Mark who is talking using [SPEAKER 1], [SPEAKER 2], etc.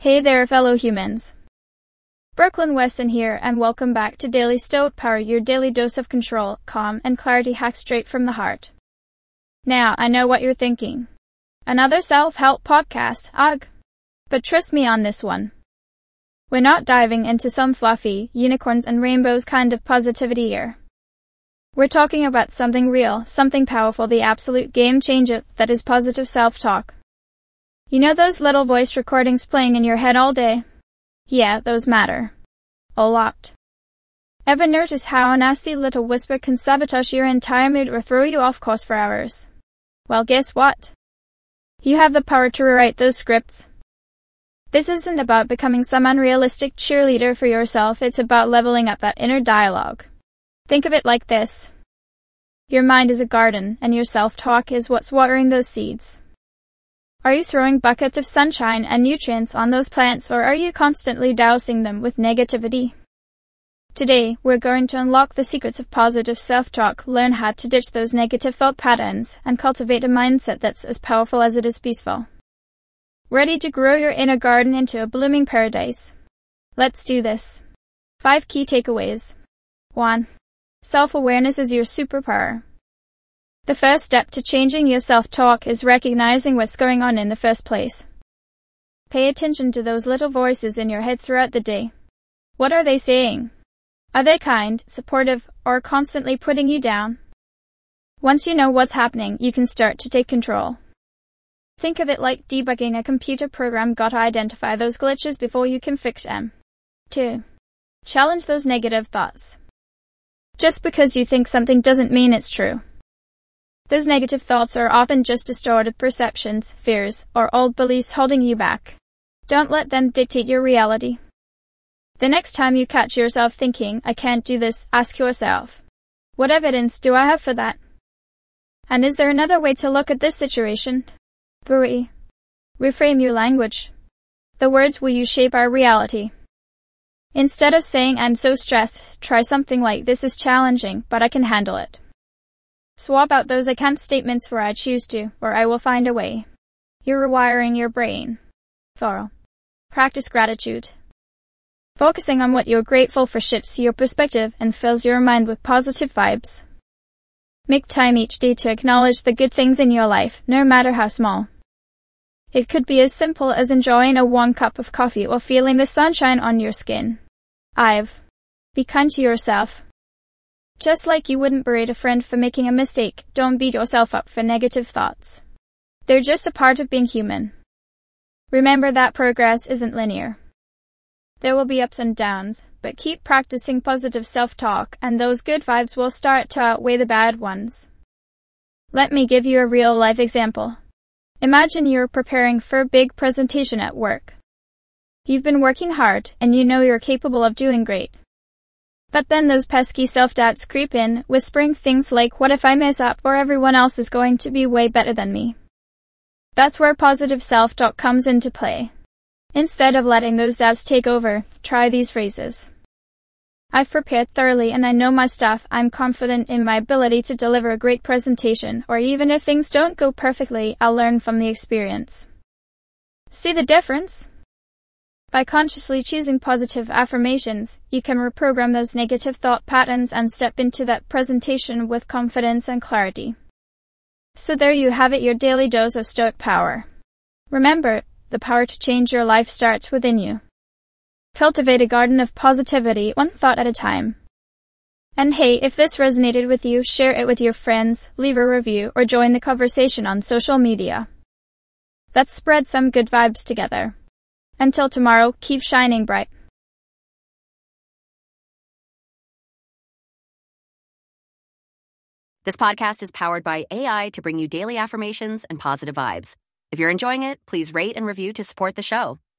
[SPEAKER 1] Hey there, fellow humans. Brooklyn Weston here, and welcome back to Daily Stoic Power, your daily dose of control, calm, and clarity hacked straight from the heart. Now, I know what you're thinking. Another self-help podcast, ugh. But trust me on this one. We're not diving into some fluffy, unicorns and rainbows kind of positivity here. We're talking about something real, something powerful, the absolute game changer that is positive self-talk. You know those little voice recordings playing in your head all day? Yeah, those matter. A lot. Ever notice how a nasty little whisper can sabotage your entire mood or throw you off course for hours? Well, guess what? You have the power to rewrite those scripts. This isn't about becoming some unrealistic cheerleader for yourself, it's about leveling up that inner dialogue. Think of it like this. Your mind is a garden, and your self-talk is what's watering those seeds. Are you throwing buckets of sunshine and nutrients on those plants, or are you constantly dousing them with negativity? Today, we're going to unlock the secrets of positive self-talk, learn how to ditch those negative thought patterns, and cultivate a mindset that's as powerful as it is peaceful. Ready to grow your inner garden into a blooming paradise? Let's do this. 5 key takeaways. 1. Self-awareness is your superpower. The first step to changing your self-talk is recognizing what's going on in the first place. Pay attention to those little voices in your head throughout the day. What are they saying? Are they kind, supportive, or constantly putting you down? Once you know what's happening, you can start to take control. Think of it like debugging a computer program. Gotta identify those glitches before you can fix them. 2. Challenge those negative thoughts. Just because you think something doesn't mean it's true. Those negative thoughts are often just distorted perceptions, fears, or old beliefs holding you back. Don't let them dictate your reality. The next time you catch yourself thinking, I can't do this, ask yourself, what evidence do I have for that? And is there another way to look at this situation? 3. Reframe your language. The words we use shape our reality. Instead of saying, I'm so stressed, try something like, this is challenging, but I can handle it. Swap out those I can't statements for I choose to, or I will find a way. You're rewiring your brain. 4. Practice gratitude. Focusing on what you're grateful for shifts your perspective and fills your mind with positive vibes. Make time each day to acknowledge the good things in your life, no matter how small. It could be as simple as enjoying a warm cup of coffee or feeling the sunshine on your skin. 5. Be kind to yourself. Just like you wouldn't berate a friend for making a mistake, don't beat yourself up for negative thoughts. They're just a part of being human. Remember that progress isn't linear. There will be ups and downs, but keep practicing positive self-talk and those good vibes will start to outweigh the bad ones. Let me give you a real-life example. Imagine you're preparing for a big presentation at work. You've been working hard, and you know you're capable of doing great. But then those pesky self-doubts creep in, whispering things like, what if I mess up, or everyone else is going to be way better than me? That's where positive self-talk comes into play. Instead of letting those doubts take over, try these phrases. I've prepared thoroughly and I know my stuff. I'm confident in my ability to deliver a great presentation, or even if things don't go perfectly, I'll learn from the experience. See the difference? By consciously choosing positive affirmations, you can reprogram those negative thought patterns and step into that presentation with confidence and clarity. So there you have it, your daily dose of stoic power. Remember, the power to change your life starts within you. Cultivate a garden of positivity, one thought at a time. And hey, if this resonated with you, share it with your friends, leave a review, or join the conversation on social media. Let's spread some good vibes together. Until tomorrow, keep shining bright.
[SPEAKER 2] This podcast is powered by AI to bring you daily affirmations and positive vibes. If you're enjoying it, please rate and review to support the show.